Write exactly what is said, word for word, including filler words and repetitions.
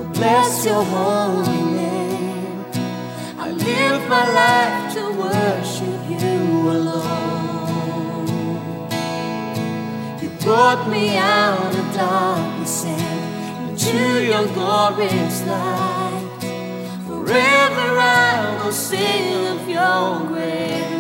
bless your holy name. I live my life to worship you alone. You brought me out of darkness and into your glorious light. Forever I will sing of your grace.